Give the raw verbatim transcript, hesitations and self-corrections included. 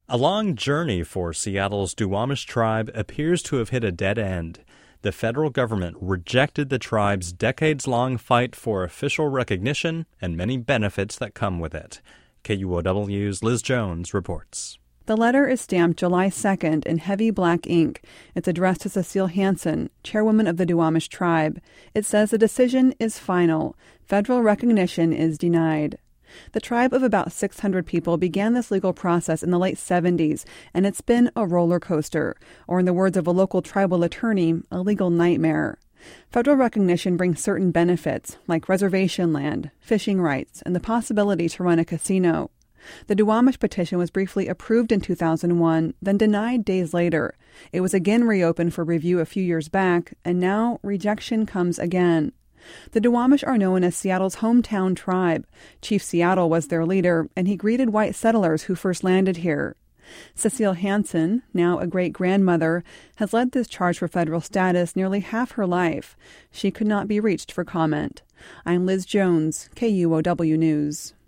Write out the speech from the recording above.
A long journey for Seattle's Duwamish tribe appears to have hit a dead end. The federal government rejected the tribe's decades-long fight for official recognition and many benefits that come with it. K U O W's Liz Jones reports. The letter is stamped July second in heavy black ink. It's addressed to Cecile Hansen, chairwoman of the Duwamish tribe. It says the decision is final. Federal recognition is denied. The tribe of about six hundred people began this legal process in the late seventies, and it's been a roller coaster, or in the words of a local tribal attorney, a legal nightmare. Federal recognition brings certain benefits, like reservation land, fishing rights, and the possibility to run a casino. The Duwamish petition was briefly approved in two thousand one, then denied days later. It was again reopened for review a few years back, and now rejection comes again. The Duwamish are known as Seattle's hometown tribe. Chief Seattle was their leader, and he greeted white settlers who first landed here. Cecile Hansen, now a great-grandmother, has led this charge for federal status nearly half her life. She could not be reached for comment. I'm Liz Jones, K U O W News.